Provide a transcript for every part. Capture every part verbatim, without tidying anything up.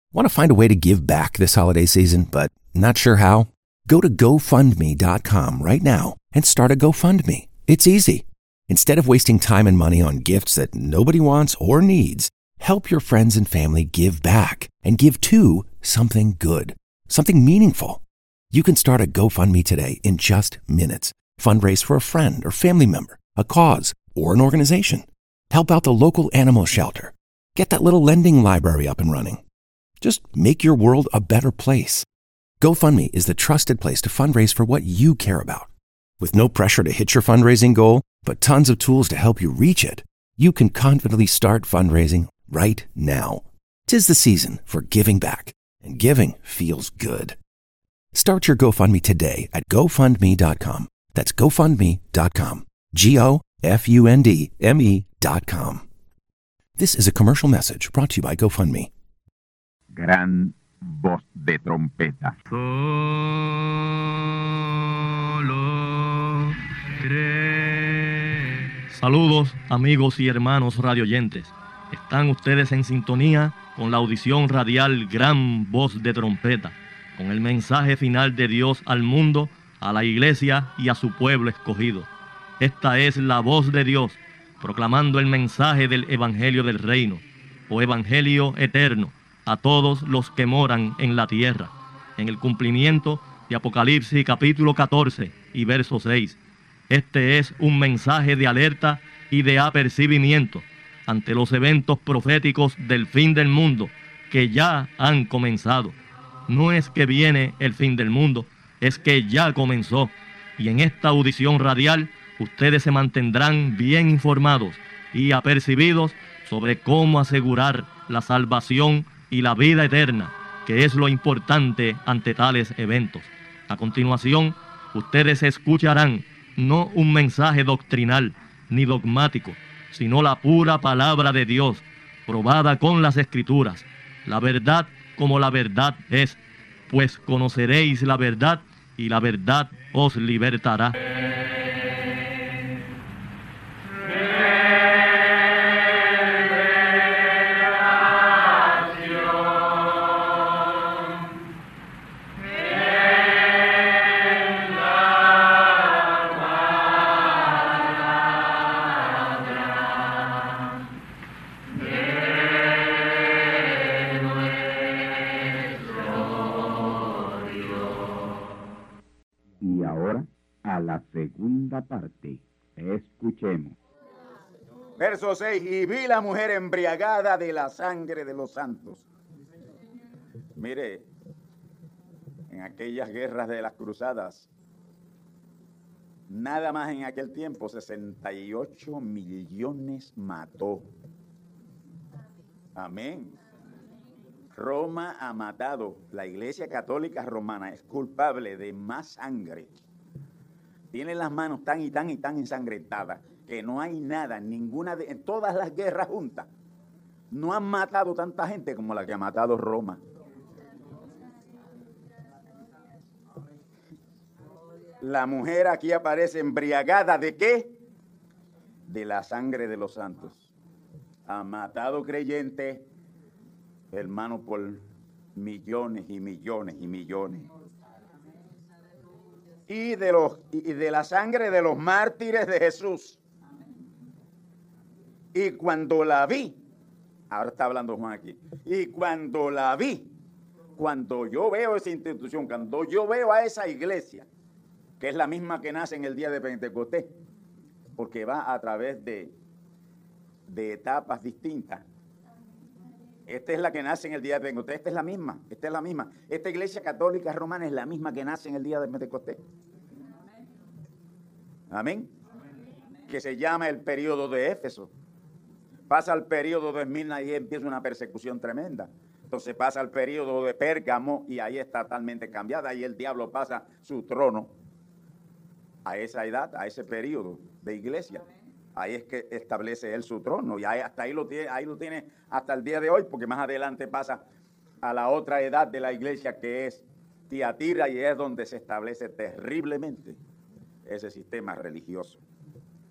Want to find a way to give back this holiday season, but not sure how? Go to go fund me dot com right now and start a GoFundMe. It's easy. Instead of wasting time and money on gifts that nobody wants or needs, help your friends and family give back and give to something good, something meaningful. You can start a GoFundMe today in just minutes. Fundraise for a friend or family member, a cause, or an organization. Help out the local animal shelter. Get that little lending library up and running. Just make your world a better place. GoFundMe is the trusted place to fundraise for what you care about. With no pressure to hit your fundraising goal, but tons of tools to help you reach it, you can confidently start fundraising right now. 'Tis the season for giving back, and giving feels good. Start your GoFundMe today at go fund me dot com. That's go fund me dot com. G O F U N D M E dot com. This is a commercial message brought to you by GoFundMe. Gran voz de trompeta. Solo cree. Saludos, amigos y hermanos radioyentes. Están ustedes en sintonía con la audición radial Gran Voz de Trompeta, con el mensaje final de Dios al mundo, a la iglesia y a su pueblo escogido. Esta es la voz de Dios, proclamando el mensaje del Evangelio del Reino, o Evangelio eterno, a todos los que moran en la tierra, en el cumplimiento de Apocalipsis capítulo catorce y verso seis. Este es un mensaje de alerta y de apercibimiento ante los eventos proféticos del fin del mundo que ya han comenzado. No es que viene el fin del mundo, es que ya comenzó. Y en esta audición radial, ustedes se mantendrán bien informados y apercibidos sobre cómo asegurar la salvación y la vida eterna, que es lo importante ante tales eventos. A continuación, ustedes escucharán no un mensaje doctrinal ni dogmático, sino la pura palabra de Dios, probada con las Escrituras, la verdad como la verdad es, pues conoceréis la verdad y la verdad os libertará. Y ahora, a la segunda parte. Escuchemos. Verso seis. Y vi la mujer embriagada de la sangre de los santos. Mire, en aquellas guerras de las cruzadas, nada más en aquel tiempo, sesenta y ocho millones mató. Amén. Roma ha matado, la Iglesia Católica Romana es culpable de más sangre. Tiene las manos tan y tan y tan ensangrentadas que no hay nada, en ninguna de, en todas las guerras juntas, no han matado tanta gente como la que ha matado Roma. La mujer aquí aparece embriagada ¿de qué? De la sangre de los santos. Ha matado creyentes, hermano, por millones y millones y millones. Y de, los, y de la sangre de los mártires de Jesús. Y cuando la vi, ahora está hablando Juan aquí, y cuando la vi, cuando yo veo esa institución, cuando yo veo a esa iglesia, que es la misma que nace en el día de Pentecostés, porque va a través de, de etapas distintas. Esta es la que nace en el día de Pentecostés, esta es la misma, esta es la misma. Esta iglesia católica romana es la misma que nace en el día de Pentecostés. Amén. Que se llama el periodo de Éfeso. Pasa el periodo de Esmirna y empieza una persecución tremenda. Entonces pasa el periodo de Pérgamo y ahí está totalmente cambiada. Ahí el diablo pasa su trono a esa edad, a ese periodo de iglesia. Ahí es que establece él su trono y ahí, hasta ahí lo tiene, ahí lo tiene hasta el día de hoy, porque más adelante pasa a la otra edad de la iglesia, que es Tiatira, y es donde se establece terriblemente ese sistema religioso.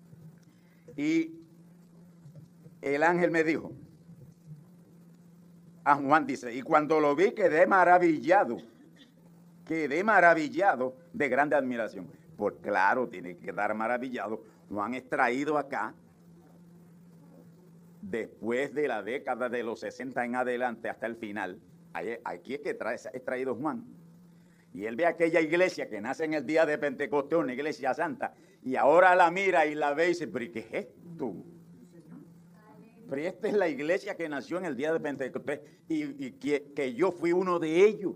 Y el ángel me dijo, a Juan, dice, y cuando lo vi quedé maravillado, quedé maravillado de grande admiración. Pues claro, tiene que quedar maravillado. Juan es traído acá después de la década de los sesenta en adelante hasta el final. Aquí es que trae, es traído Juan. Y él ve aquella iglesia que nace en el día de Pentecostés, una iglesia santa, y ahora la mira y la ve y dice, pero ¿qué es esto? Pero esta es la iglesia que nació en el día de Pentecostés y, y que, que yo fui uno de ellos.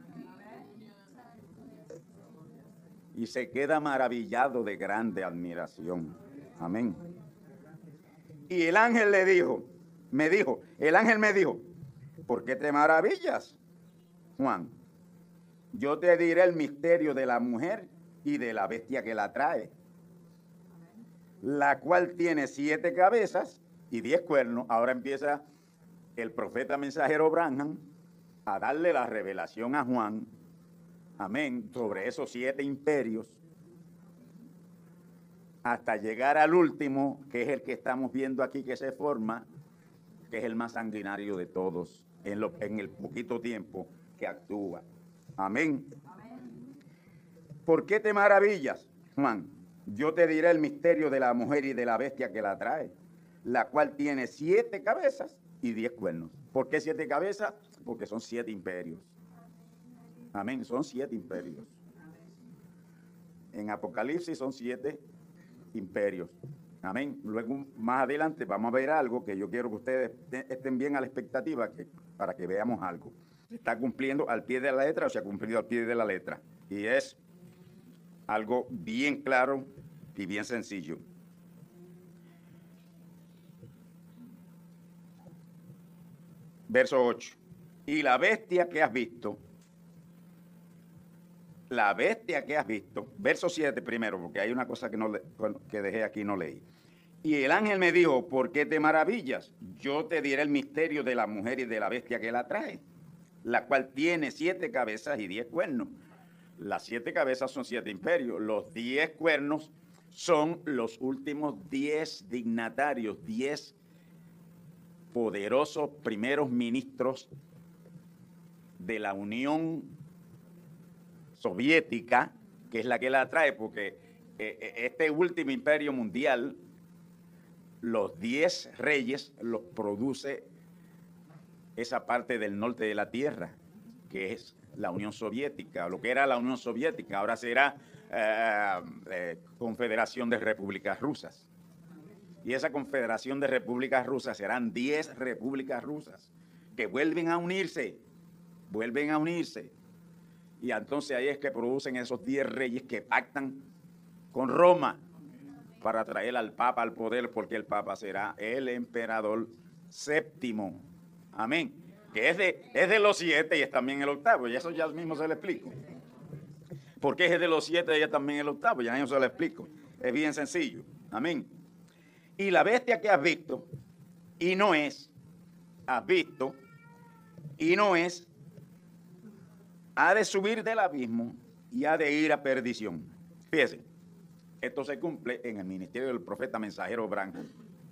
Y se queda maravillado de grande admiración. Amén. Y el ángel le dijo, me dijo, el ángel me dijo, ¿por qué te maravillas, Juan? Yo te diré el misterio de la mujer y de la bestia que la trae, la cual tiene siete cabezas y diez cuernos. Ahora empieza el profeta mensajero Branham a darle la revelación a Juan, amén, sobre esos siete imperios, hasta llegar al último, que es el que estamos viendo aquí que se forma, que es el más sanguinario de todos, en, lo, en el poquito tiempo que actúa. Amén. ¿Por qué te maravillas, Juan? Yo te diré el misterio de la mujer y de la bestia que la trae, la cual tiene siete cabezas y diez cuernos. ¿Por qué siete cabezas? Porque son siete imperios. Amén, son siete imperios. En Apocalipsis son siete imperios. Amén. Luego, más adelante, vamos a ver algo que yo quiero que ustedes estén bien a la expectativa que, para que veamos algo. Se está cumpliendo al pie de la letra o se ha cumplido al pie de la letra. Y es algo bien claro y bien sencillo. Verso ocho. Y la bestia que has visto, la bestia que has visto, verso siete primero, porque hay una cosa que, no le, que dejé aquí y no leí. Y el ángel me dijo, ¿por qué te maravillas? Yo te diré el misterio de la mujer y de la bestia que la trae, la cual tiene siete cabezas y diez cuernos. Las siete cabezas son siete imperios. Los diez cuernos son los últimos diez dignatarios, diez poderosos primeros ministros de la Unión Soviética, que es la que la trae, porque eh, este último imperio mundial, los diez reyes los produce esa parte del norte de la tierra, que es la Unión Soviética, lo que era la Unión Soviética, ahora será eh, eh, Confederación de Repúblicas Rusas. Y esa Confederación de Repúblicas Rusas serán diez repúblicas rusas que vuelven a unirse, vuelven a unirse. Y entonces ahí es que producen esos diez reyes que pactan con Roma para traer al Papa al poder, porque el Papa será el emperador séptimo. Amén. Que es de, es de los siete y es también el octavo, y eso ya mismo se lo explico. ¿Por qué es de los siete y es también el octavo? Ya mismo se lo explico. Es bien sencillo. Amén. Y la bestia que has visto, y no es, has visto, y no es, ha de subir del abismo y ha de ir a perdición. Fíjense, esto se cumple en el ministerio del profeta mensajero Branham.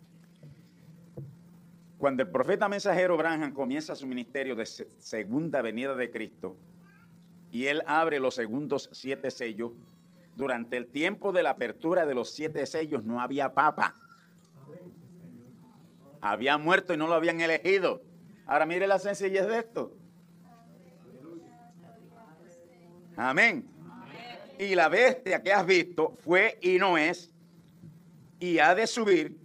Cuando el profeta mensajero Branham comienza su ministerio de segunda venida de Cristo y él abre los segundos siete sellos, durante el tiempo de la apertura de los siete sellos no había papa. Había muerto y no lo habían elegido. Ahora mire la sencillez de esto. Amén. Y la bestia que has visto fue y no es, y ha de subir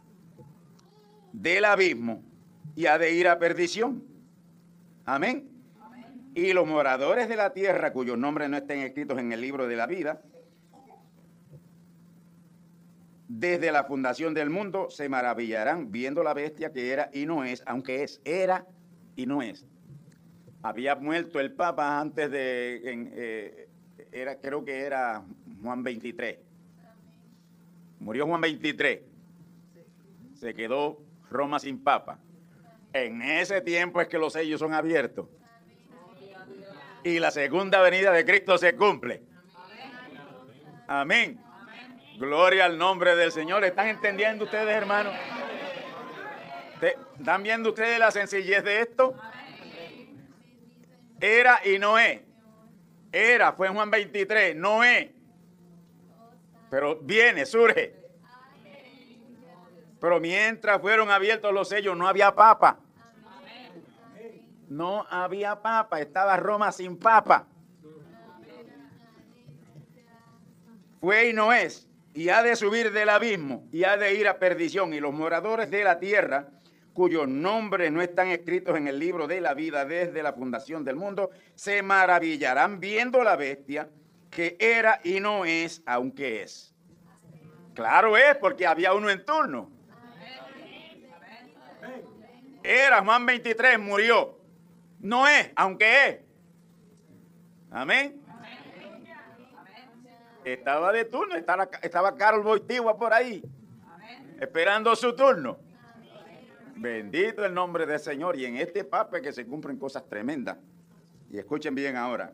del abismo y ha de ir a perdición. Amén. Amén. Y los moradores de la tierra, cuyos nombres no estén escritos en el libro de la vida, desde la fundación del mundo, se maravillarán viendo la bestia que era y no es, aunque es, era y no es. Había muerto el Papa antes de, en, eh, era, creo que era Juan veintitrés. Murió Juan veintitrés. Se quedó Roma sin Papa. En ese tiempo es que los sellos son abiertos. Y la segunda venida de Cristo se cumple. Amén. Gloria al nombre del Señor. ¿Están entendiendo ustedes, hermanos? ¿Están viendo ustedes la sencillez de esto? Era y Noé. Era, fue en Juan veintitrés, Noé. Pero viene, surge. Pero mientras fueron abiertos los sellos, no había papa. No había papa, estaba Roma sin papa. Fue y no es, y ha de subir del abismo, y ha de ir a perdición, y los moradores de la tierra, cuyos nombres no están escritos en el libro de la vida desde la fundación del mundo, se maravillarán viendo la bestia que era y no es, aunque es. Claro es, porque había uno en turno. Era, Juan veintitrés, murió. No es, aunque es. Amén. Estaba de turno, estaba, estaba Carol Boitigua por ahí, esperando su turno. Bendito el nombre del Señor. Y en este papel que se cumplen cosas tremendas. Y escuchen bien ahora.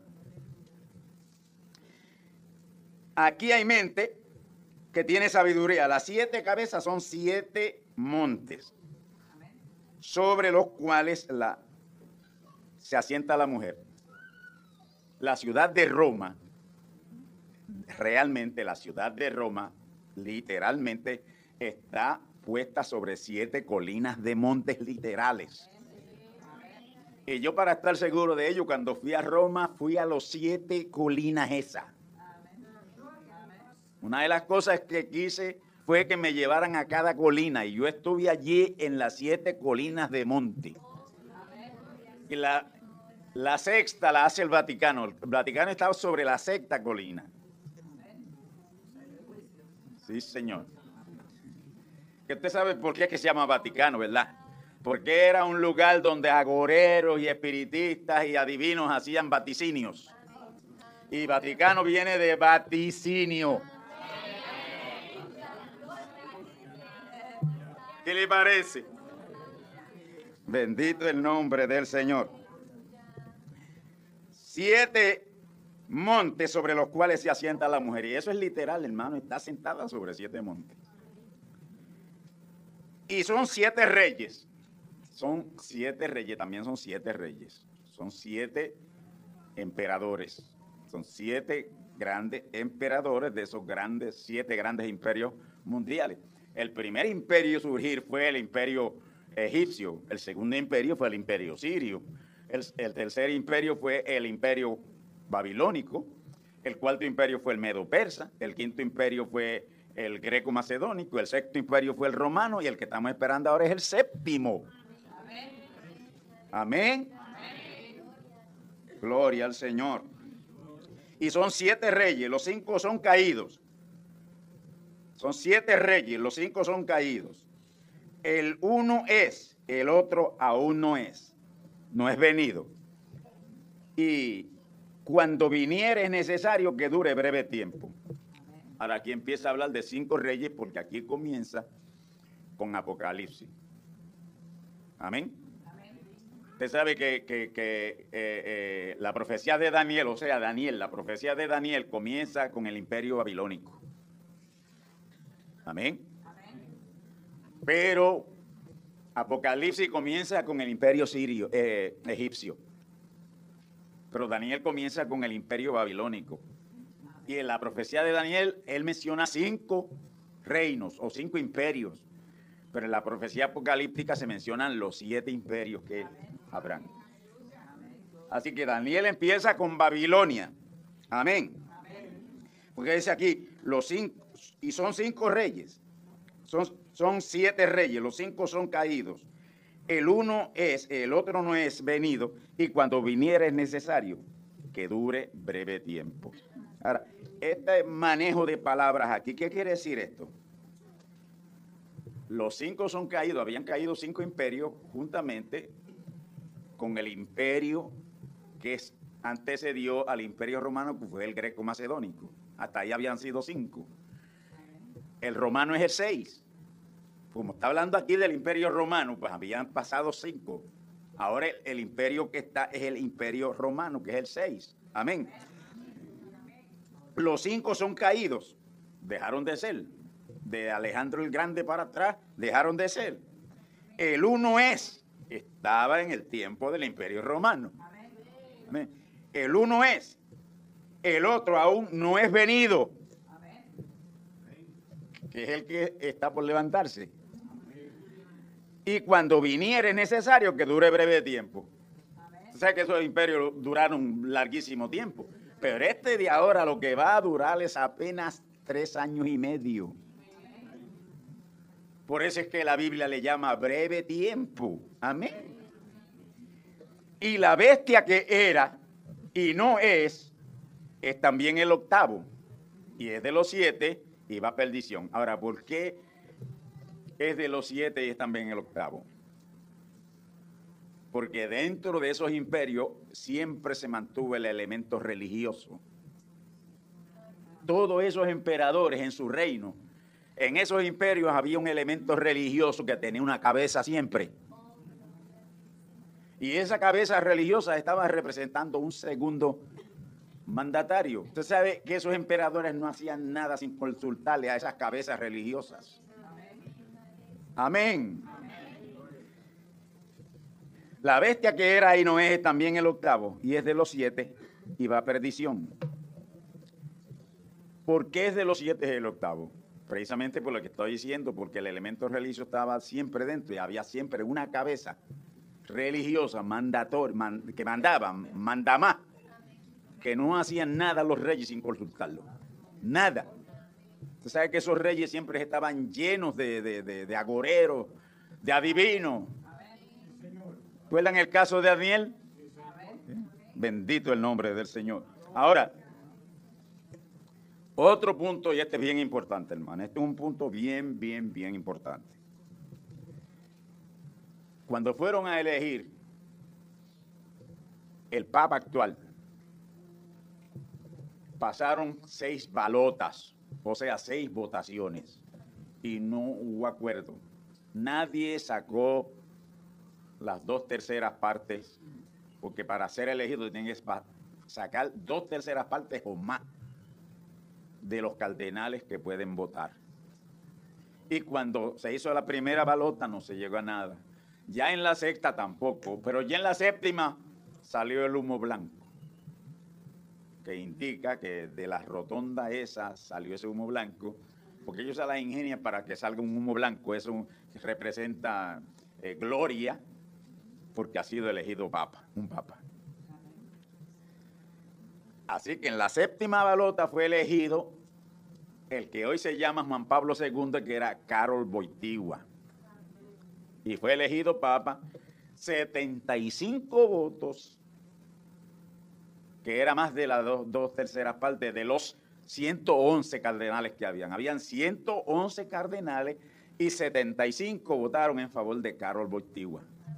Aquí hay mente que tiene sabiduría. Las siete cabezas son siete montes sobre los cuales la, se asienta la mujer. La ciudad de Roma, realmente la ciudad de Roma, literalmente está puesta sobre siete colinas de montes literales. Y yo, para estar seguro de ello, cuando fui a Roma, fui a los siete colinas esas. Una de las cosas que quise fue que me llevaran a cada colina, y yo estuve allí en las siete colinas de monte. Y la, la sexta la hace el Vaticano. El Vaticano estaba sobre la sexta colina. Sí, señor. Que usted sabe por qué es que se llama Vaticano, ¿verdad? Porque era un lugar donde agoreros y espiritistas y adivinos hacían vaticinios. Y Vaticano viene de vaticinio. ¿Qué le parece? Bendito el nombre del Señor. Siete montes sobre los cuales se asienta la mujer. Y eso es literal, hermano. Está sentada sobre siete montes. Y son siete reyes. Son siete reyes. También son siete reyes. Son siete emperadores. Son siete grandes emperadores de esos grandes, siete grandes imperios mundiales. El primer imperio a surgir fue el imperio egipcio. El segundo imperio fue el imperio sirio. El, el tercer imperio fue el imperio babilónico. El cuarto imperio fue el medo-persa. El quinto imperio fue el greco-macedónico. El sexto imperio fue el romano. Y el que estamos esperando ahora es el séptimo. Amén. Amén. Gloria al Señor. Y son siete reyes. Los cinco son caídos. Son siete reyes. Los cinco son caídos. El uno es. El otro aún no es. No es venido. Y cuando viniere es necesario que dure breve tiempo. Ahora aquí empieza a hablar de cinco reyes, porque aquí comienza con Apocalipsis. Amén. Amén. Usted sabe que, que, que eh, eh, la profecía de Daniel, o sea, Daniel, la profecía de Daniel comienza con el imperio babilónico. Amén. Amén. Pero Apocalipsis comienza con el imperio sirio, eh, egipcio. Pero Daniel comienza con el imperio babilónico. Y en la profecía de Daniel, él menciona cinco reinos o cinco imperios. Pero en la profecía apocalíptica se mencionan los siete imperios que habrán. Así que Daniel empieza con Babilonia. Amén. Porque dice aquí, los cinco, y son cinco reyes. Son, son siete reyes, los cinco son caídos. El uno es, el otro no es venido, y cuando viniera es necesario que dure breve tiempo. Ahora, este manejo de palabras aquí, ¿qué quiere decir esto? Los cinco son caídos, habían caído cinco imperios juntamente con el imperio que antecedió al imperio romano, que fue el greco-macedónico. Hasta ahí habían sido cinco. El romano es el seis. Como está hablando aquí del imperio romano, pues habían pasado cinco. Ahora el, el imperio que está es el imperio romano, que es el seis. Amén. Los cinco son caídos, dejaron de ser. De Alejandro el Grande para atrás, dejaron de ser. El uno es, estaba en el tiempo del Imperio Romano. Amén. El uno es, el otro aún no es venido, que es el que está por levantarse. Y cuando viniere es necesario que dure breve tiempo. O sea que esos imperios duraron larguísimo tiempo. Pero este de ahora lo que va a durar es apenas tres años y medio. Por eso es que la Biblia le llama breve tiempo. Amén. Y la bestia que era y no es, es también el octavo. Y es de los siete y va a perdición. Ahora, ¿por qué es de los siete y es también el octavo? Porque dentro de esos imperios siempre se mantuvo el elemento religioso. Todos esos emperadores en su reino, en esos imperios había un elemento religioso que tenía una cabeza siempre. Y esa cabeza religiosa estaba representando un segundo mandatario. Usted sabe que esos emperadores no hacían nada sin consultarle a esas cabezas religiosas. Amén. La bestia que era y no es también el octavo, y es de los siete, y va a perdición. ¿Por qué es de los siete y el octavo? Precisamente por lo que estoy diciendo, porque el elemento religioso estaba siempre dentro y había siempre una cabeza religiosa, mandator, man, que mandaba, mandamá, que no hacían nada los reyes sin consultarlo. Nada. Usted sabe que esos reyes siempre estaban llenos de, de, de, de agoreros, de adivinos. ¿Recuerdan el caso de Daniel? Bendito el nombre del Señor. Ahora, otro punto, y este es bien importante, hermano. Este es un punto bien, bien, bien importante. Cuando fueron a elegir el Papa actual, pasaron seis balotas, o sea, seis votaciones, y no hubo acuerdo. Nadie sacó las dos terceras partes, porque para ser elegido tienen que sacar dos terceras partes o más de los cardenales que pueden votar. Y cuando se hizo la primera balota no se llegó a nada. Ya en la sexta tampoco, pero ya en la séptima salió el humo blanco, que indica que de la rotonda esa salió ese humo blanco, porque ellos se la ingenian para que salga un humo blanco. Eso representa eh, gloria, porque ha sido elegido papa, un papa. Así que en la séptima balota fue elegido el que hoy se llama Juan Pablo segundo, que era Karol Wojtyła. Y fue elegido papa, setenta y cinco votos, que era más de las dos, dos terceras partes de los ciento once cardenales que habían. Habían ciento once cardenales y setenta y cinco votaron en favor de Karol Wojtyła.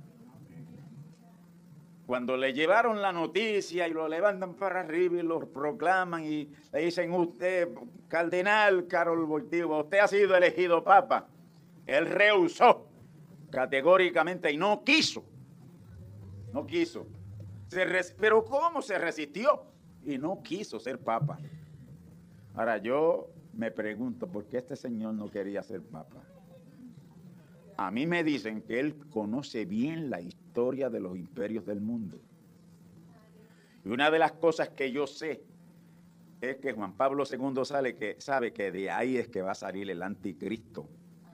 Cuando le llevaron la noticia y lo levantan para arriba y lo proclaman y le dicen: usted, cardenal Karol Wojtyła, usted ha sido elegido papa. Él rehusó categóricamente y no quiso. No quiso. Se res- Pero ¿cómo se resistió? Y no quiso ser papa. Ahora yo me pregunto, ¿por qué este señor no quería ser papa? A mí me dicen que él conoce bien la historia de los imperios del mundo. Y una de las cosas que yo sé es que Juan Pablo segundo sale que, sabe que de ahí es que va a salir el anticristo.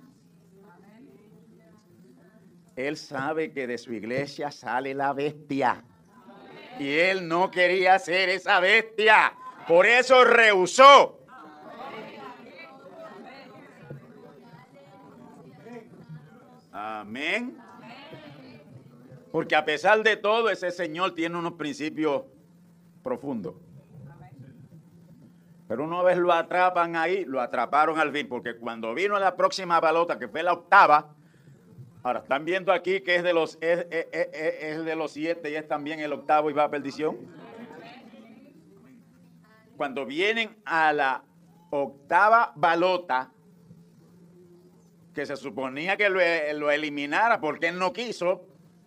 Él sabe que de su iglesia sale la bestia. Y él no quería ser esa bestia. Por eso rehusó. Amén. Porque a pesar de todo, ese señor tiene unos principios profundos. Pero una vez lo atrapan ahí, lo atraparon al fin, porque cuando vino la próxima balota, que fue la octava, ahora están viendo aquí que es de los es, es, es, es de los siete y es también el octavo y va a perdición. Cuando vienen a la octava balota, que se suponía que lo, lo eliminara porque él no quiso,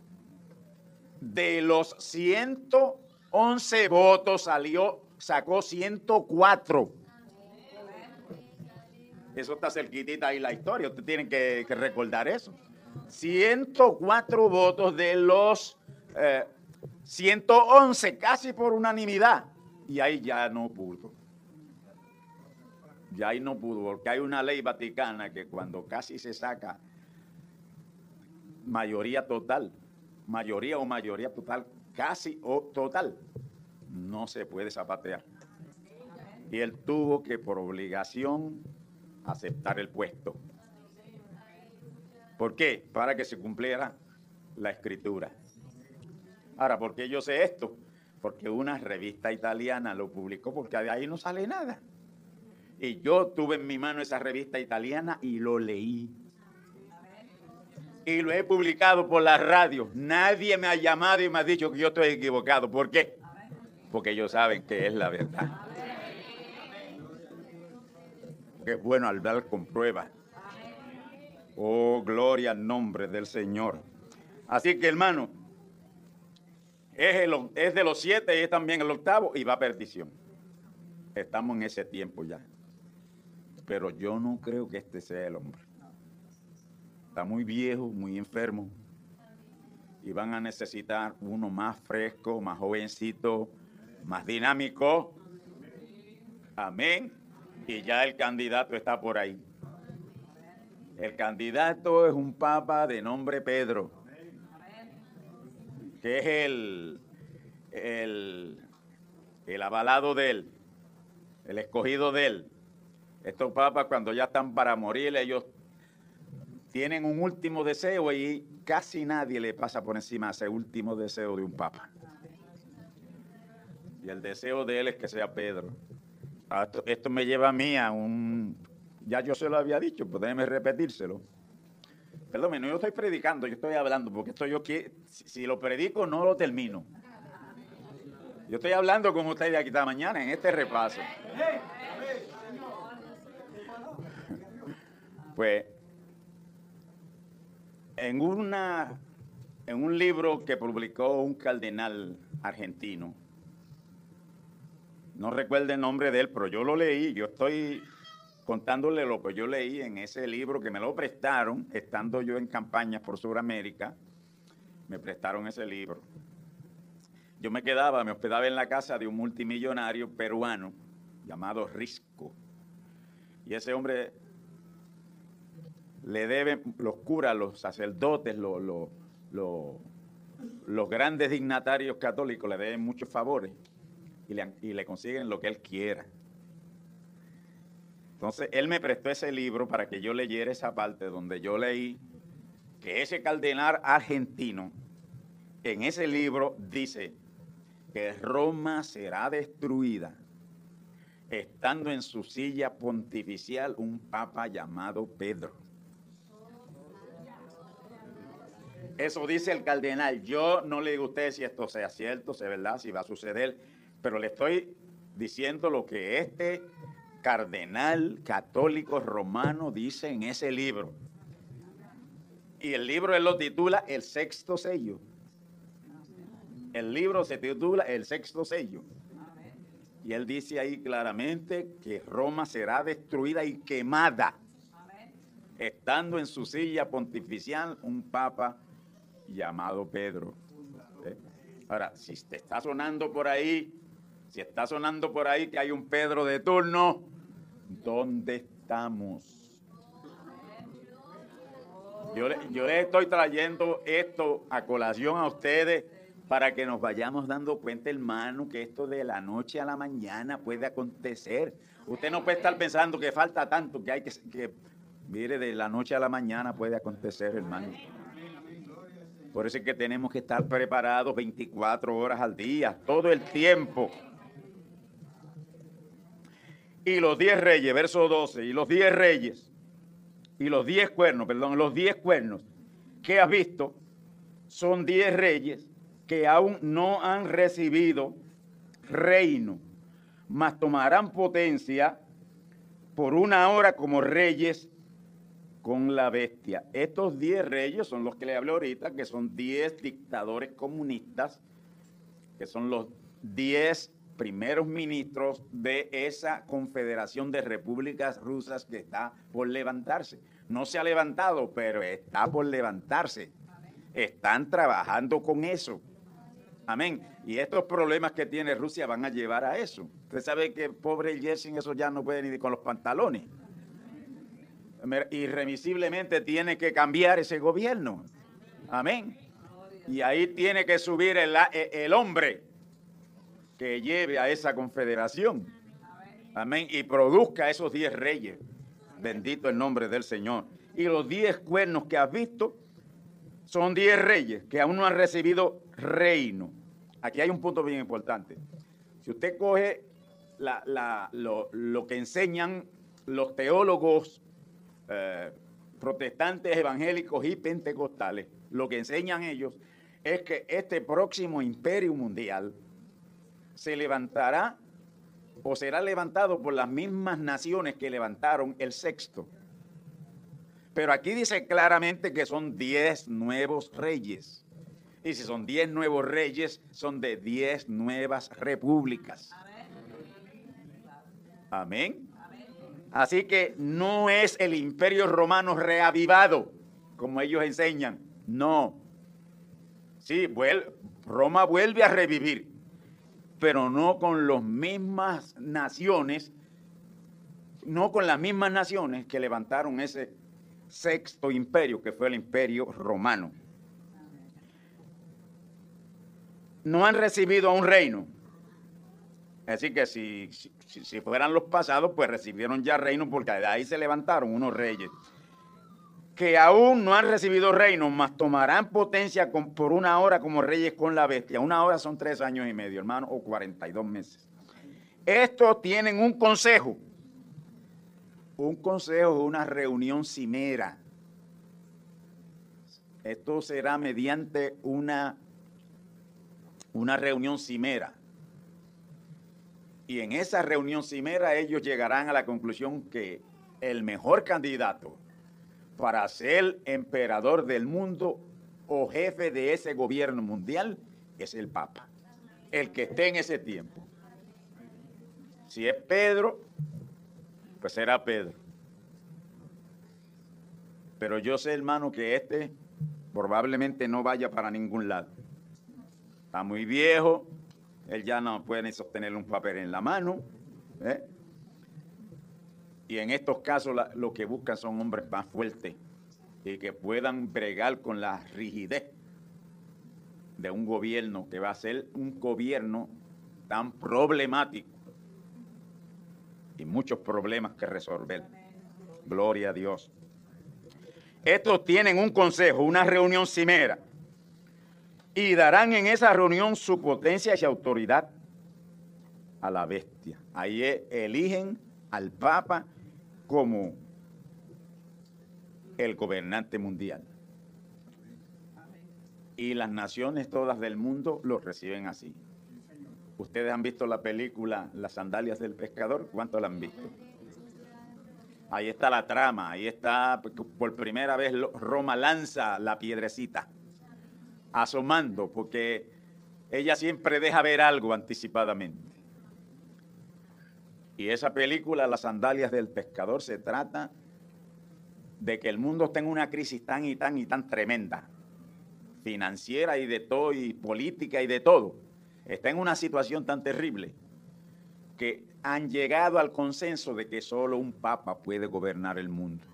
de los ciento once votos salió, sacó ciento cuatro. Eso está cerquitita ahí la historia, ustedes tienen que, que recordar eso. ciento cuatro votos de los eh, ciento once, casi por unanimidad. Y ahí ya no pudo. Ya ahí no pudo, porque hay una ley vaticana que cuando casi se saca mayoría total, mayoría o mayoría total, casi o total, no se puede zapatear. Y él tuvo que por obligación aceptar el puesto. ¿Por qué? Para que se cumpliera la escritura. Ahora, ¿por qué yo sé esto? Porque una revista italiana lo publicó, porque de ahí no sale nada. Y yo tuve en mi mano esa revista italiana y lo leí. Y lo he publicado por la radio. Nadie me ha llamado y me ha dicho que yo estoy equivocado. ¿Por qué? Porque ellos saben que es la verdad. Que es bueno hablar con pruebas. Oh, gloria al nombre del Señor. Así que, hermano, es, el, es de los siete y es también el octavo y va a perdición. Estamos en ese tiempo ya. Pero yo no creo que este sea el hombre. Está muy viejo, muy enfermo. Y van a necesitar uno más fresco, más jovencito, más dinámico. Amén. Y ya el candidato está por ahí. El candidato es un papa de nombre Pedro, que es el, el, el avalado de él, el escogido de él. Estos papas cuando ya están para morir, ellos tienen un último deseo y casi nadie le pasa por encima ese último deseo de un papa. Y el deseo de él es que sea Pedro. Esto, esto me lleva a mí a un... Ya yo se lo había dicho, pues déjeme repetírselo. Perdón, no yo estoy predicando, yo estoy hablando, porque esto yo quiero, si, si lo predico no lo termino. Yo estoy hablando con ustedes aquí esta mañana en este repaso. Pues, en, una, en un libro que publicó un cardenal argentino, no recuerdo el nombre de él, pero yo lo leí, yo estoy contándole lo que yo leí en ese libro que me lo prestaron, estando yo en campaña por Sudamérica, me prestaron ese libro. Yo me quedaba, me hospedaba en la casa de un multimillonario peruano llamado Risco. Y ese hombre le deben, los curas, los sacerdotes, los, los, los, los grandes dignatarios católicos le deben muchos favores y le, y le consiguen lo que él quiera. Entonces, él me prestó ese libro para que yo leyera esa parte donde yo leí que ese cardenal argentino, en ese libro dice que Roma será destruida estando en su silla pontificial un papa llamado Pedro. Eso dice el cardenal. Yo no le digo a usted si esto sea cierto, si es verdad, si va a suceder, pero le estoy diciendo lo que este cardenal católico romano dice en ese libro. Y el libro él lo titula El Sexto Sello. El libro se titula El Sexto Sello. Y él dice ahí claramente que Roma será destruida y quemada, estando en su silla pontificial un papa llamado Pedro. ¿Eh? Ahora, si te está sonando por ahí, si está sonando por ahí que hay un Pedro de turno, ¿dónde estamos? Yo le, yo les estoy trayendo esto a colación a ustedes para que nos vayamos dando cuenta, hermano, que esto de la noche a la mañana puede acontecer. Usted no puede estar pensando que falta tanto, que hay que... que mire, de la noche a la mañana puede acontecer, hermano. Por eso es que tenemos que estar preparados veinticuatro horas al día, todo el tiempo. Y los diez reyes, verso doce, y los diez reyes, y los diez cuernos, perdón, los diez cuernos que has visto son diez reyes que aún no han recibido reino, mas tomarán potencia por una hora como reyes con la bestia. Estos diez reyes son los que le hablé ahorita, que son diez dictadores comunistas, que son los diez primeros ministros de esa confederación de repúblicas rusas que está por levantarse. No se ha levantado, pero está por levantarse. Están trabajando con eso. Amén. Y estos problemas que tiene Rusia van a llevar a eso. Usted sabe que pobre Yeltsin, eso ya no puede ni con los pantalones. Irremisiblemente tiene que cambiar ese gobierno. Amén. Y ahí tiene que subir el, el hombre que lleve a esa confederación. Amén. Y produzca esos diez reyes. Bendito el nombre del Señor. Y los diez cuernos que has visto son diez reyes que aún no han recibido reino. Aquí hay un punto bien importante. Si usted coge la, la, lo, lo que enseñan los teólogos eh, protestantes, evangélicos y pentecostales, lo que enseñan ellos es que este próximo imperio mundial se levantará o será levantado por las mismas naciones que levantaron el sexto. Pero aquí dice claramente que son diez nuevos reyes. Y si son diez nuevos reyes, son de diez nuevas repúblicas. Amén. Así que no es el imperio romano reavivado, como ellos enseñan. No. Sí, vuel- Roma vuelve a revivir, pero no con las mismas naciones, no con las mismas naciones que levantaron ese sexto imperio, que fue el imperio romano. No han recibido un reino. Así que si, si, si fueran los pasados, pues recibieron ya reino, porque de ahí se levantaron unos reyes. Que aún no han recibido reino, mas tomarán potencia con, por una hora como reyes con la bestia. Una hora son tres años y medio, hermano, o cuarenta y dos meses. Estos tienen un consejo. Un consejo, una reunión cimera. Esto será mediante una, una reunión cimera. Y en esa reunión cimera ellos llegarán a la conclusión que el mejor candidato para ser emperador del mundo o jefe de ese gobierno mundial es el Papa, el que esté en ese tiempo. Si es Pedro, pues será Pedro. Pero yo sé, hermano, que este probablemente no vaya para ningún lado. Está muy viejo, él ya no puede ni sostener un papel en la mano, ¿eh? Y en estos casos la, lo que buscan son hombres más fuertes y que puedan bregar con la rigidez de un gobierno que va a ser un gobierno tan problemático y muchos problemas que resolver. Gloria a Dios. Estos tienen un consejo, una reunión cimera, y darán en esa reunión su potencia y autoridad a la bestia. Ahí eligen al Papa como el gobernante mundial. Y las naciones todas del mundo lo reciben así. Ustedes han visto la película Las sandalias del pescador. ¿Cuántos la han visto? Ahí está la trama, ahí está, por primera vez Roma lanza la piedrecita, asomando, porque ella siempre deja ver algo anticipadamente. Y esa película, Las sandalias del pescador, se trata de que el mundo está en una crisis tan y tan y tan tremenda, financiera y de todo, y política y de todo. Está en una situación tan terrible que han llegado al consenso de que solo un papa puede gobernar el mundo.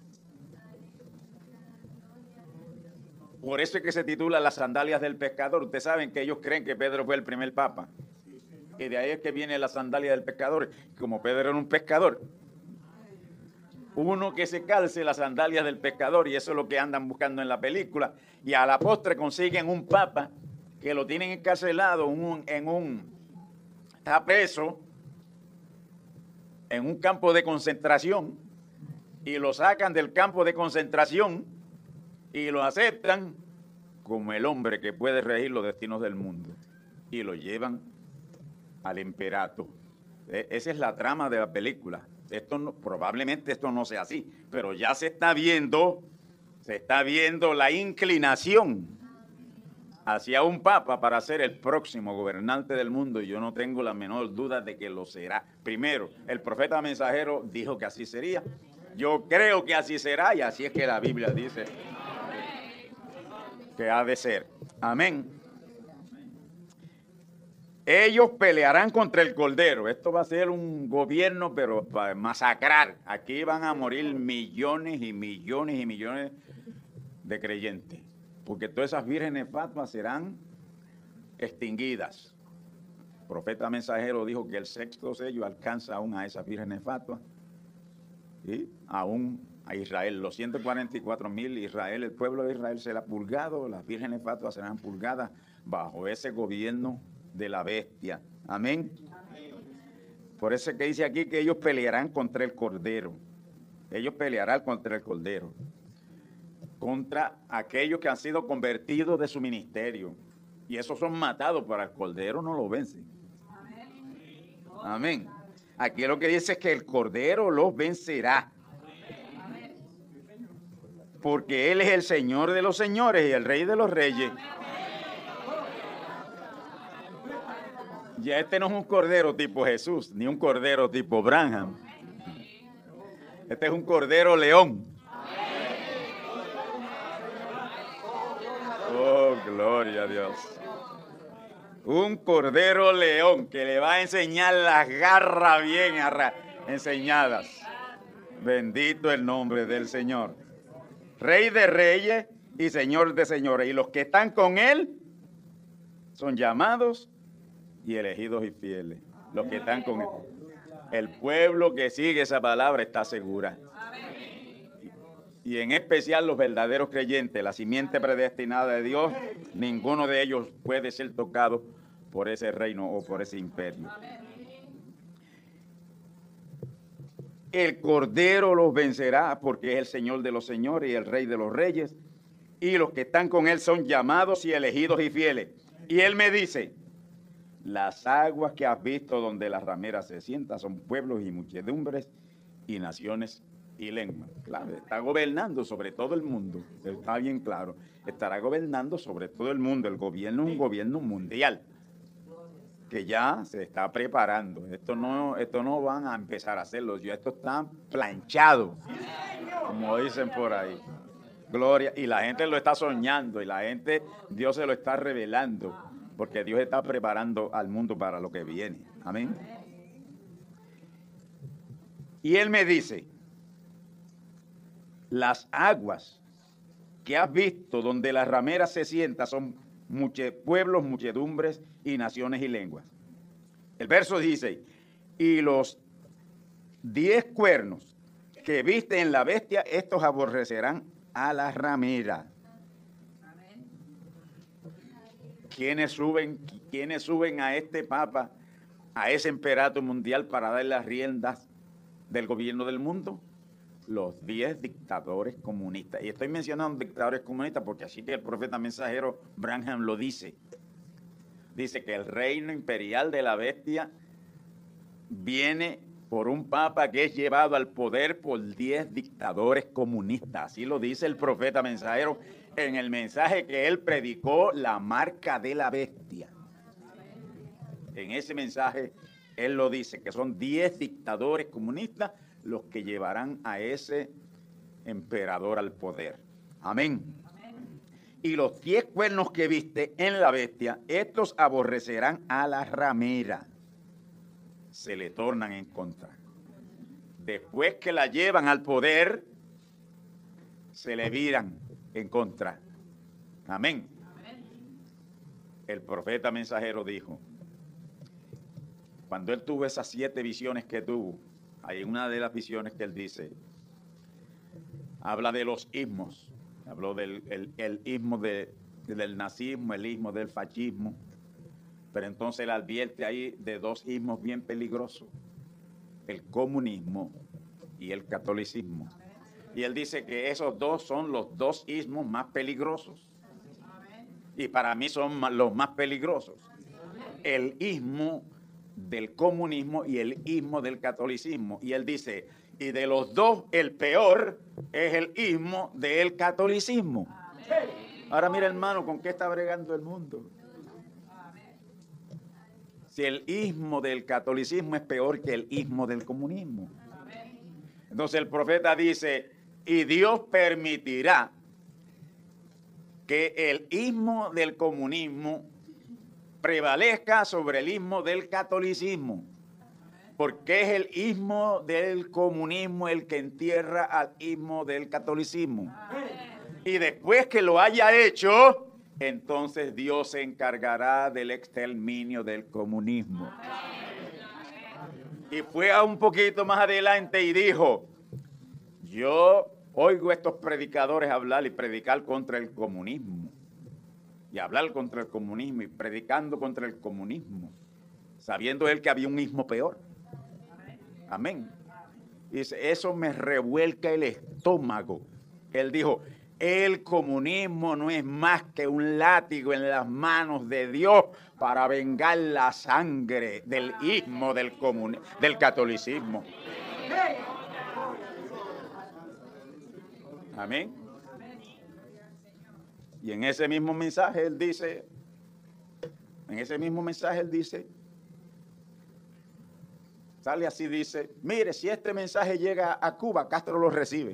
Por eso es que se titula Las sandalias del pescador. Ustedes saben que ellos creen que Pedro fue el primer papa. Y de ahí es que viene la sandalia del pescador. Como Pedro era un pescador, uno que se calce las sandalias del pescador, y eso es lo que andan buscando en la película. Y a la postre consiguen un papa que lo tienen encarcelado en un, en un está preso en un campo de concentración, y lo sacan del campo de concentración y lo aceptan como el hombre que puede regir los destinos del mundo, y lo llevan al emperato. Esa es la trama de la película. Esto no, probablemente esto no sea así, pero ya se está viendo, se está viendo la inclinación hacia un papa para ser el próximo gobernante del mundo, y yo no tengo la menor duda de que lo será. Primero, el profeta mensajero dijo que así sería, Yo creo que así será y así es que la Biblia dice que ha de ser. Amén. Ellos pelearán contra el Cordero. Esto va a ser un gobierno, pero para masacrar. Aquí van a morir millones y millones y millones de creyentes. Porque todas esas vírgenes fatuas serán extinguidas. El profeta mensajero dijo que el sexto sello alcanza aún a esas vírgenes fatuas. Y aún a Israel, los ciento cuarenta y cuatro mil, Israel, el pueblo de Israel será purgado, las vírgenes fatuas serán purgadas bajo ese gobierno de la bestia. Amén. Por eso es que dice aquí que ellos pelearán contra el Cordero. Ellos pelearán contra el Cordero. Contra aquellos que han sido convertidos de su ministerio. Y esos son matados para el Cordero, no lo vencen. Amén. Aquí lo que dice es que el Cordero los vencerá. Porque Él es el Señor de los señores y el Rey de los reyes. Ya este no es un cordero tipo Jesús, ni un cordero tipo Branham. Este es un cordero león. Oh, gloria a Dios. Un cordero león que le va a enseñar las garras bien enseñadas. Bendito el nombre del Señor. Rey de reyes y Señor de señores. Y los que están con Él son llamados y elegidos y fieles. Los que están con Él. El pueblo que sigue esa palabra está segura. Y en especial los verdaderos creyentes, la simiente predestinada de Dios, ninguno de ellos puede ser tocado por ese reino o por ese imperio. El Cordero los vencerá porque es el Señor de los señores y el Rey de los reyes. Y los que están con Él son llamados y elegidos y fieles. Y Él me dice, las aguas que has visto donde las rameras se sientan son pueblos y muchedumbres y naciones y lenguas. Claro, está gobernando sobre todo el mundo. Está bien claro. Estará gobernando sobre todo el mundo. El gobierno es un gobierno mundial que ya se está preparando. Esto no, esto no van a empezar a hacerlo. Ya esto está planchado, como dicen por ahí. Gloria. Y la gente lo está soñando y la gente, Dios se lo está revelando, porque Dios está preparando al mundo para lo que viene. Amén. Y Él me dice, las aguas que has visto donde las rameras se sientan son muchos pueblos, muchedumbres y naciones y lenguas. El verso dice, y los diez cuernos que viste en la bestia, estos aborrecerán a la ramera. ¿Quiénes suben, quiénes suben a este papa, a ese emperato mundial para dar las riendas del gobierno del mundo? Los diez dictadores comunistas. Y estoy mencionando dictadores comunistas porque así que el profeta mensajero Branham lo dice. Dice que el reino imperial de la bestia viene por un papa que es llevado al poder por diez dictadores comunistas. Así lo dice el profeta mensajero en el mensaje que él predicó, la marca de la bestia. En ese mensaje él lo dice, que son diez dictadores comunistas los que llevarán a ese emperador al poder. Amén. Y los diez cuernos que viste en la bestia, estos aborrecerán a la ramera. Se le tornan en contra. Después que la llevan al poder, se le viran en contra. Amén. El profeta mensajero dijo, cuando él tuvo esas siete visiones que tuvo, hay una de las visiones que él dice, habla de los ismos, habló del el, el ismo de, del nazismo, el ismo del fascismo, pero entonces él advierte ahí de dos ismos bien peligrosos, el comunismo y el catolicismo. Y él dice que esos dos son los dos ismos más peligrosos. Y para mí son los más peligrosos. El ismo del comunismo y el ismo del catolicismo. Y él dice, y de los dos, el peor es el ismo del catolicismo. Ahora mira, hermano, ¿con qué está bregando el mundo? Si el ismo del catolicismo es peor que el ismo del comunismo. Entonces el profeta dice, y Dios permitirá que el ismo del comunismo prevalezca sobre el ismo del catolicismo, porque es el ismo del comunismo el que entierra al ismo del catolicismo. Y después que lo haya hecho, entonces Dios se encargará del exterminio del comunismo. Y fue a un poquito más adelante y dijo, yo oigo a estos predicadores hablar y predicar contra el comunismo. Y hablar contra el comunismo y predicando contra el comunismo, sabiendo él que había un ismo peor. Amén. Y dice, eso me revuelca el estómago. Él dijo, el comunismo no es más que un látigo en las manos de Dios para vengar la sangre del ismo del, del catolicismo. Amén. Y en ese mismo mensaje él dice, en ese mismo mensaje él dice, sale así, dice, mire, si este mensaje llega a Cuba, Castro lo recibe.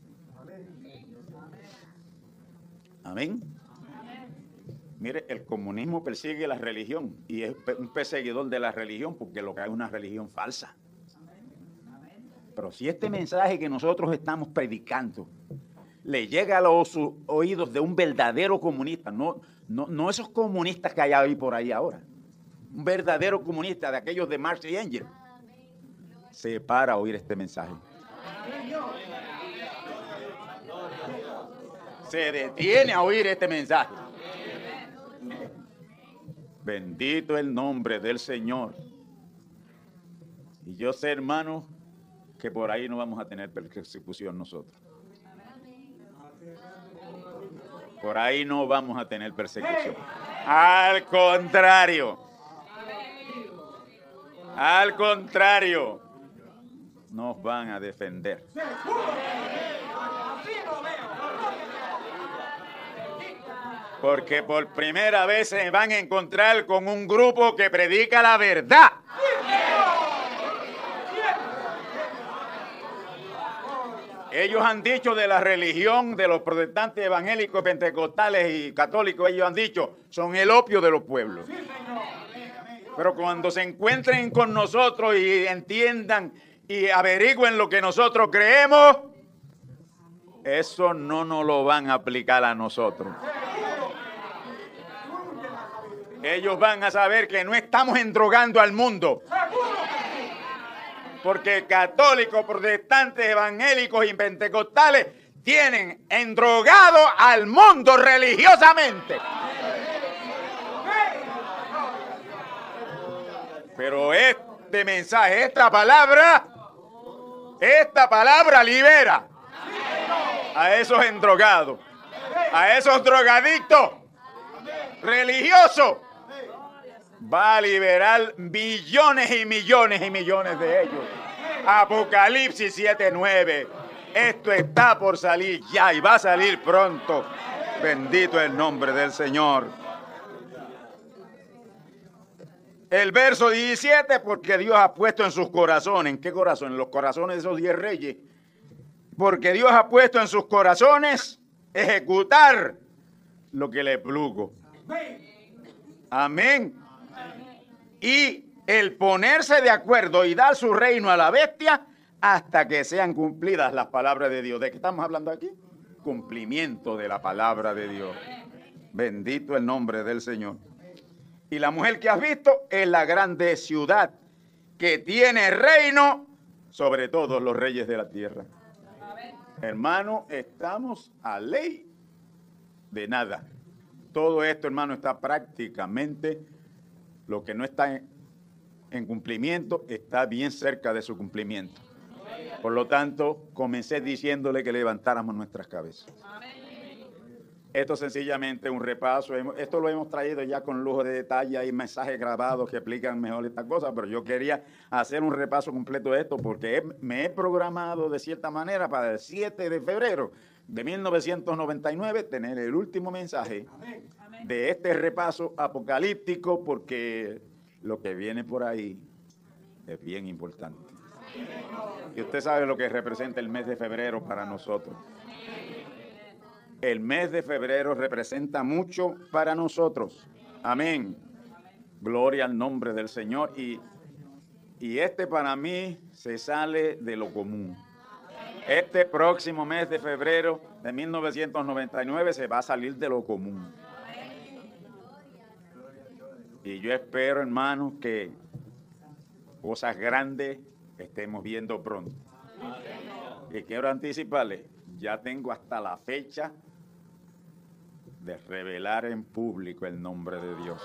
Amén. Mire, el comunismo persigue la religión y es un perseguidor de la religión porque lo que hay es una religión falsa. Pero si este mensaje que nosotros estamos predicando le llega a los oídos de un verdadero comunista, no, no, no esos comunistas que hay ahí por ahí ahora, un verdadero comunista de aquellos de Marx y Engels, se para a oír este mensaje. Se detiene a oír este mensaje. Bendito el nombre del Señor. Y yo sé, hermano, que por ahí no vamos a tener persecución nosotros. Por ahí no vamos a tener persecución. Al contrario. Al contrario. Nos van a defender. Porque por primera vez se van a encontrar con un grupo que predica la verdad. Ellos han dicho de la religión de los protestantes, evangélicos, pentecostales y católicos, ellos han dicho, son el opio de los pueblos. Pero cuando se encuentren con nosotros y entiendan y averigüen lo que nosotros creemos, eso no nos lo van a aplicar a nosotros. Ellos van a saber que no estamos endrogando al mundo. Porque católicos, protestantes, evangélicos y pentecostales tienen endrogado al mundo religiosamente. Pero este mensaje, esta palabra, esta palabra libera a esos endrogados, a esos drogadictos religiosos. Va a liberar millones y millones y millones de ellos. Apocalipsis siete nueve. Esto está por salir ya y va a salir pronto. Bendito el nombre del Señor. El verso diecisiete, porque Dios ha puesto en sus corazones. ¿En qué corazón? En los corazones de esos diez reyes. Porque Dios ha puesto en sus corazones ejecutar lo que le plugo. Amén. Y el ponerse de acuerdo y dar su reino a la bestia hasta que sean cumplidas las palabras de Dios. ¿De qué estamos hablando aquí? Cumplimiento de la palabra de Dios. Bendito el nombre del Señor. Y la mujer que has visto es la grande ciudad que tiene reino sobre todos los reyes de la tierra. Hermano, estamos a ley de nada. Todo esto, hermano, está prácticamente, lo que no está en, en cumplimiento, está bien cerca de su cumplimiento. Por lo tanto, comencé diciéndole que levantáramos nuestras cabezas. Esto sencillamente es un repaso. Esto lo hemos traído ya con lujo de detalle. Hay mensajes grabados que explican mejor estas cosas, pero yo quería hacer un repaso completo de esto porque me he programado de cierta manera para el siete de febrero de mil novecientos noventa y nueve tener el último mensaje de este repaso apocalíptico, porque lo que viene por ahí es bien importante. Y usted sabe lo que representa el mes de febrero para nosotros. El mes de febrero representa mucho para nosotros. Amén. Gloria al nombre del Señor. Y, y este para mí se sale de lo común. Este próximo mes de febrero de mil novecientos noventa y nueve se va a salir de lo común. Y yo espero, hermanos, que cosas grandes estemos viendo pronto. Y quiero anticiparles, ya tengo hasta la fecha de revelar en público el nombre de Dios.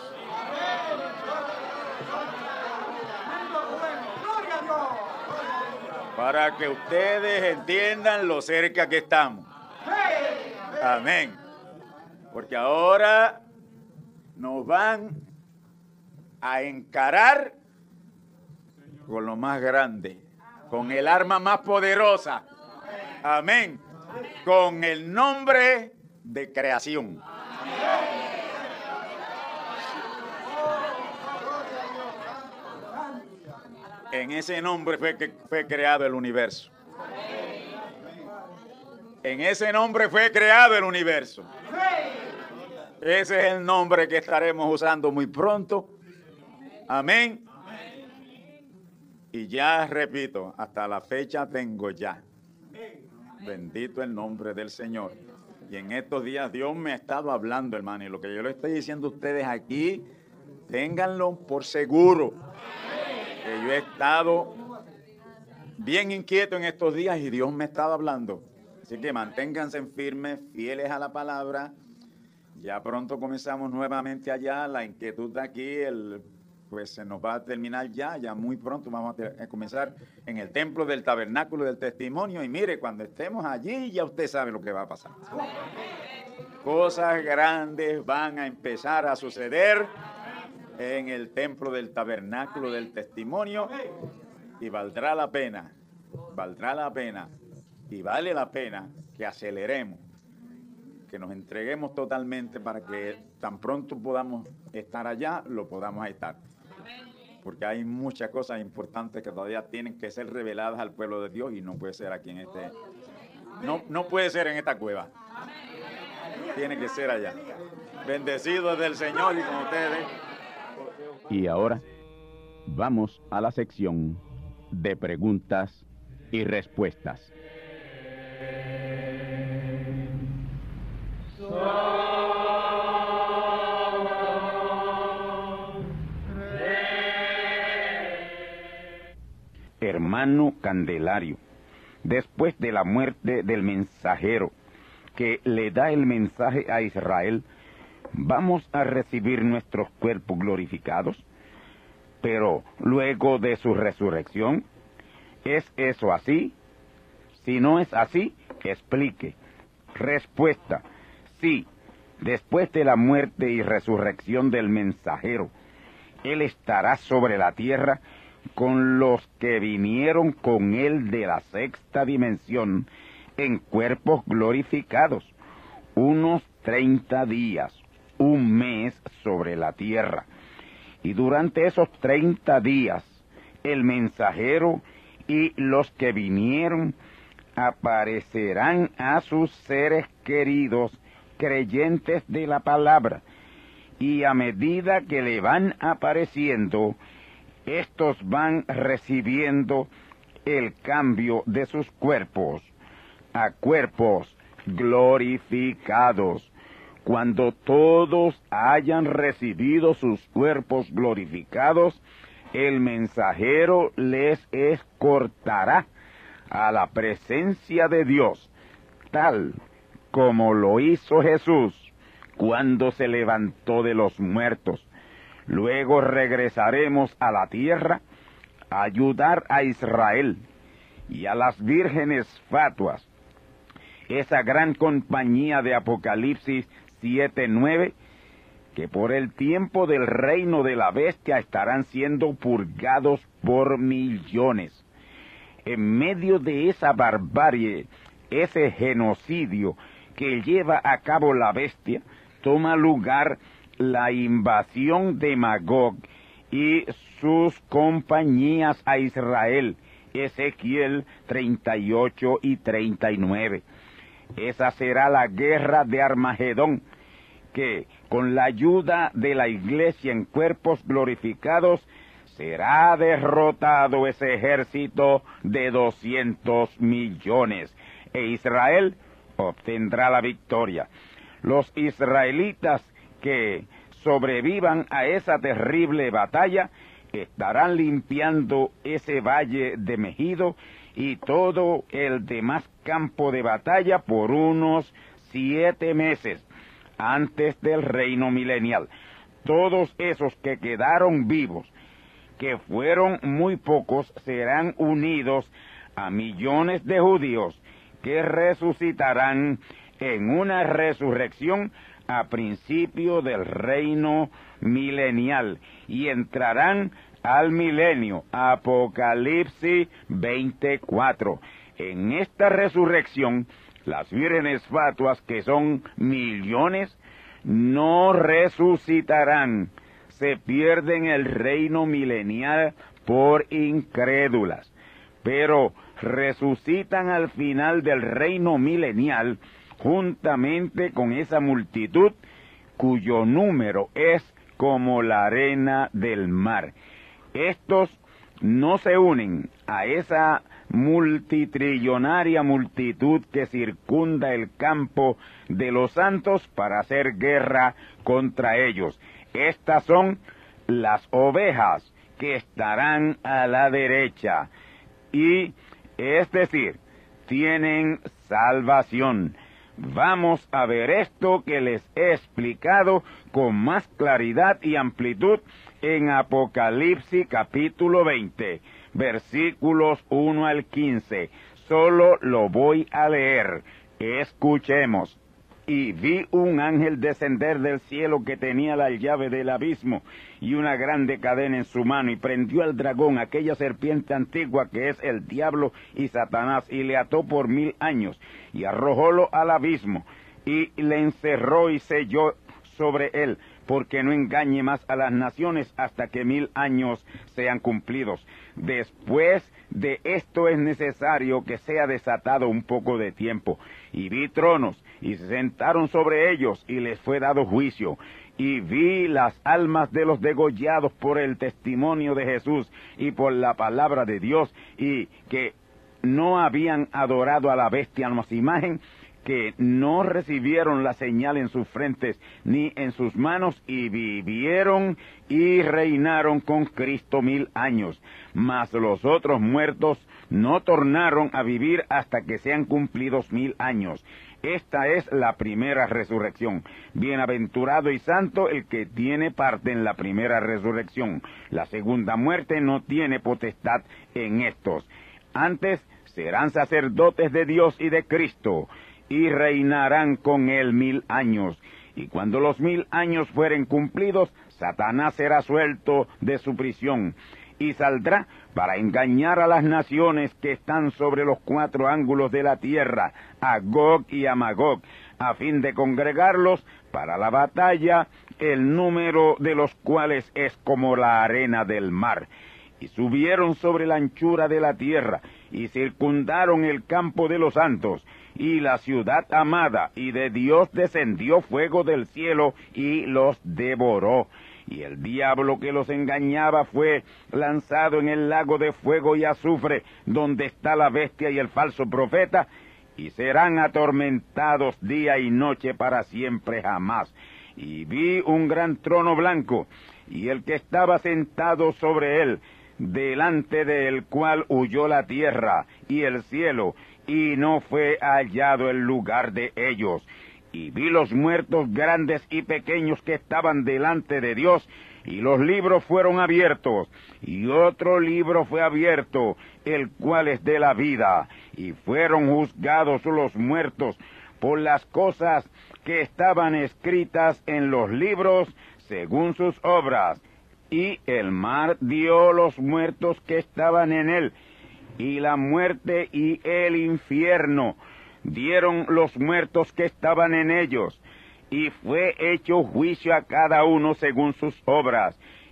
Para que ustedes entiendan lo cerca que estamos. Amén. Porque ahora nos van a encarar con lo más grande, con el arma más poderosa. Amén. Con el nombre de creación. En ese nombre fue que fue creado el universo. En ese nombre fue creado el universo. Ese es el nombre que estaremos usando muy pronto. Amén. Y ya repito, hasta la fecha tengo ya. Bendito el nombre del Señor. Y en estos días Dios me ha estado hablando, hermano. Y lo que yo le estoy diciendo a ustedes aquí, ténganlo por seguro. Que yo he estado bien inquieto en estos días y Dios me ha estado hablando. Así que manténganse firmes, fieles a la palabra. Ya pronto comenzamos nuevamente allá. La inquietud de aquí, el, pues se nos va a terminar ya. Ya muy pronto vamos a, a comenzar en el templo del tabernáculo del testimonio. Y mire, cuando estemos allí ya usted sabe lo que va a pasar. Cosas grandes van a empezar a suceder en el templo del tabernáculo del testimonio. Y valdrá la pena, valdrá la pena y vale la pena que aceleremos, que nos entreguemos totalmente para que tan pronto podamos estar allá, lo podamos estar. Porque hay muchas cosas importantes que todavía tienen que ser reveladas al pueblo de Dios y no puede ser aquí en este, no, no puede ser en esta cueva. Tiene que ser allá. Bendecidos del Señor y con ustedes. Y ahora vamos a la sección de preguntas y respuestas. Hermano Candelario, después de la muerte del mensajero que le da el mensaje a Israel, ¿vamos a recibir nuestros cuerpos glorificados? Pero luego de su resurrección, ¿es eso así? Si no es así, explique. Respuesta: sí, después de la muerte y resurrección del mensajero, él estará sobre la tierra con los que vinieron con él de la sexta dimensión en cuerpos glorificados, unos treinta días, un mes sobre la tierra. Y durante esos treinta días, el mensajero y los que vinieron aparecerán a sus seres queridos, creyentes de la palabra, y a medida que le van apareciendo, estos van recibiendo el cambio de sus cuerpos a cuerpos glorificados. Cuando todos hayan recibido sus cuerpos glorificados, el mensajero les escortará a la presencia de Dios, tal como lo hizo Jesús cuando se levantó de los muertos. Luego regresaremos a la tierra a ayudar a Israel y a las vírgenes fatuas, esa gran compañía de Apocalipsis siete nueve, que por el tiempo del reino de la bestia estarán siendo purgados por millones. En medio de esa barbarie, ese genocidio que lleva a cabo la bestia, toma lugar la invasión de Magog y sus compañías a Israel Ezequiel treinta y ocho y treinta y nueve. Esa será la guerra de Armagedón, que con la ayuda de la iglesia en cuerpos glorificados será derrotado ese ejército de doscientos millones, e Israel obtendrá la victoria. Los israelitas que sobrevivan a esa terrible batalla estarán limpiando ese valle de Megido y todo el demás campo de batalla por unos siete meses antes del reino milenial. Todos esos que quedaron vivos, que fueron muy pocos, serán unidos a millones de judíos que resucitarán en una resurrección a principio del reino milenial y entrarán al milenio. Apocalipsis veinticuatro. En esta resurrección, las vírgenes fatuas, que son millones, no resucitarán. Se pierden el reino milenial por incrédulas, pero resucitan al final del reino milenial juntamente con esa multitud cuyo número es como la arena del mar. Estos no se unen a esa multitrillonaria multitud que circunda el campo de los santos para hacer guerra contra ellos. Estas son las ovejas que estarán a la derecha, y es decir, tienen salvación. Vamos a ver esto que les he explicado con más claridad y amplitud en Apocalipsis capítulo veinte, versículos uno al quince. Solo lo voy a leer. Escuchemos. Y vi un ángel descender del cielo que tenía la llave del abismo y una grande cadena en su mano, y prendió al dragón, aquella serpiente antigua que es el diablo y Satanás, y le ató por mil años, y arrojólo al abismo, y le encerró y selló sobre él, porque no engañe más a las naciones hasta que mil años sean cumplidos. Después de esto es necesario que sea desatado un poco de tiempo. Y vi tronos, y se sentaron sobre ellos, y les fue dado juicio. Y vi las almas de los degollados por el testimonio de Jesús y por la palabra de Dios, y que no habían adorado a la bestia más imagen, que no recibieron la señal en sus frentes ni en sus manos, y vivieron y reinaron con Cristo mil años. Mas los otros muertos no tornaron a vivir hasta que sean cumplidos mil años. Esta es la primera resurrección. Bienaventurado y santo el que tiene parte en la primera resurrección. La segunda muerte no tiene potestad en estos. Antes serán sacerdotes de Dios y de Cristo, y reinarán con él mil años. Y cuando los mil años fueren cumplidos, Satanás será suelto de su prisión, y saldrá para engañar a las naciones que están sobre los cuatro ángulos de la tierra, a Gog y a Magog, a fin de congregarlos para la batalla, el número de los cuales es como la arena del mar. Y subieron sobre la anchura de la tierra, y circundaron el campo de los santos, y la ciudad amada, y de Dios descendió fuego del cielo, y los devoró. Y el diablo que los engañaba fue lanzado en el lago de fuego y azufre, donde está la bestia y el falso profeta, y serán atormentados día y noche para siempre jamás. Y vi un gran trono blanco, y el que estaba sentado sobre él, delante del cual huyó la tierra y el cielo, y no fue hallado el lugar de ellos. Y vi los muertos grandes y pequeños que estaban delante de Dios, y los libros fueron abiertos, y otro libro fue abierto, el cual es de la vida, y fueron juzgados los muertos por las cosas que estaban escritas en los libros según sus obras. Y el mar dio los muertos que estaban en él, y la muerte y el infierno dieron los muertos que estaban en ellos, y fue hecho juicio a cada uno según sus obras.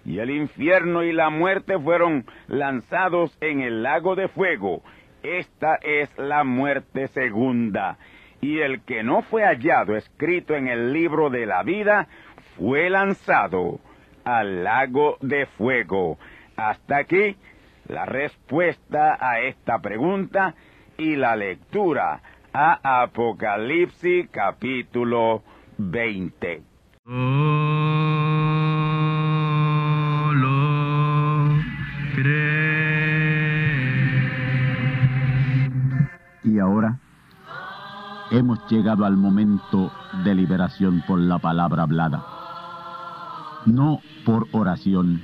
y el infierno y la muerte fueron lanzados en el lago de fuego. Esta es la muerte segunda. Y el que no fue hallado escrito en el libro de la vida fue lanzado al lago de fuego. Hasta aquí la respuesta a esta pregunta y la lectura a Apocalipsis capítulo veinte. Y ahora hemos llegado al momento de liberación por la palabra hablada. No por oración.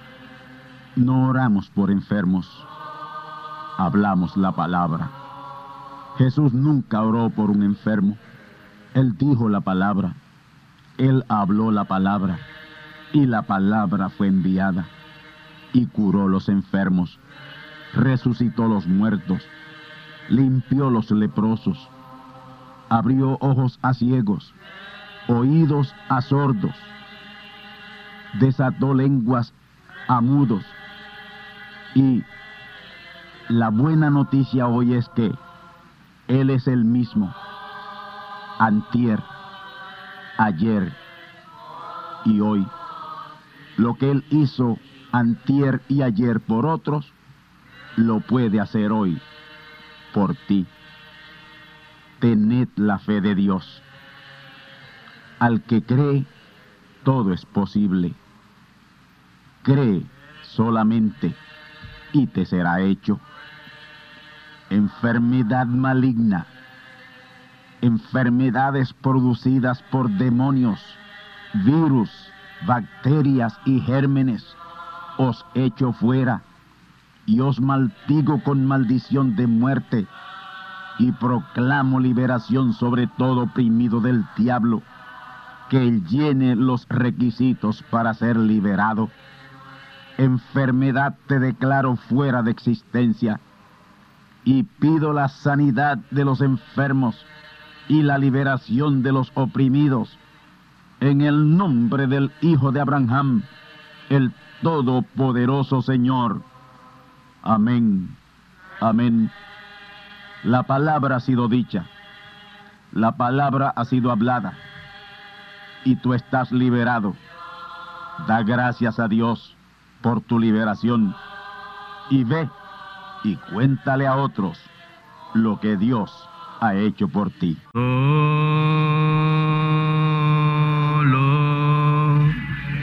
No oramos por enfermos. Hablamos la palabra. Jesús nunca oró por un enfermo. Él dijo la palabra. Él habló la palabra. Y la palabra fue enviada. Y curó los enfermos. Resucitó los muertos. Limpió los leprosos. Abrió ojos a ciegos, oídos a sordos, desató lenguas a mudos. Y la buena noticia hoy es que Él es el mismo, antier, ayer y hoy. Lo que Él hizo antier y ayer por otros, lo puede hacer hoy por ti. Tened la fe de Dios. Al que cree, todo es posible. Cree solamente y te será hecho. Enfermedad maligna, enfermedades producidas por demonios, virus, bacterias y gérmenes, os echo fuera y os maldigo con maldición de muerte. Y proclamo liberación sobre todo oprimido del diablo, que él llene los requisitos para ser liberado. Enfermedad te declaro fuera de existencia, y pido la sanidad de los enfermos y la liberación de los oprimidos, en el nombre del Hijo de Abraham, el Todopoderoso Señor. Amén. Amén. La palabra ha sido dicha, la palabra ha sido hablada, y tú estás liberado. Da gracias a Dios por tu liberación, y ve y cuéntale a otros lo que Dios ha hecho por ti. Solo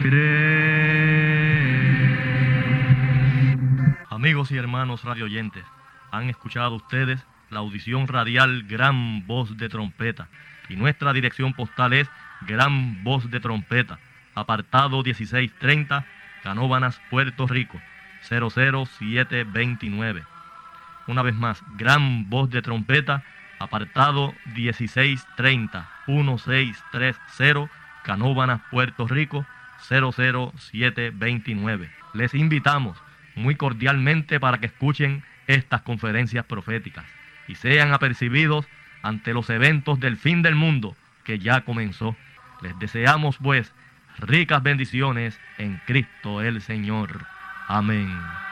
cree. Amigos y hermanos radioyentes, han escuchado ustedes la audición radial Gran Voz de Trompeta, y nuestra dirección postal es Gran Voz de Trompeta, apartado dieciséis treinta, Canóvanas, Puerto Rico, cero cero siete veintinueve. Una vez más, Gran Voz de Trompeta, apartado dieciséis treinta, dieciséis treinta, Canóvanas, Puerto Rico, cero cero siete veintinueve. Les invitamos muy cordialmente para que escuchen estas conferencias proféticas y sean apercibidos ante los eventos del fin del mundo que ya comenzó. Les deseamos, pues, ricas bendiciones en Cristo el Señor. Amén.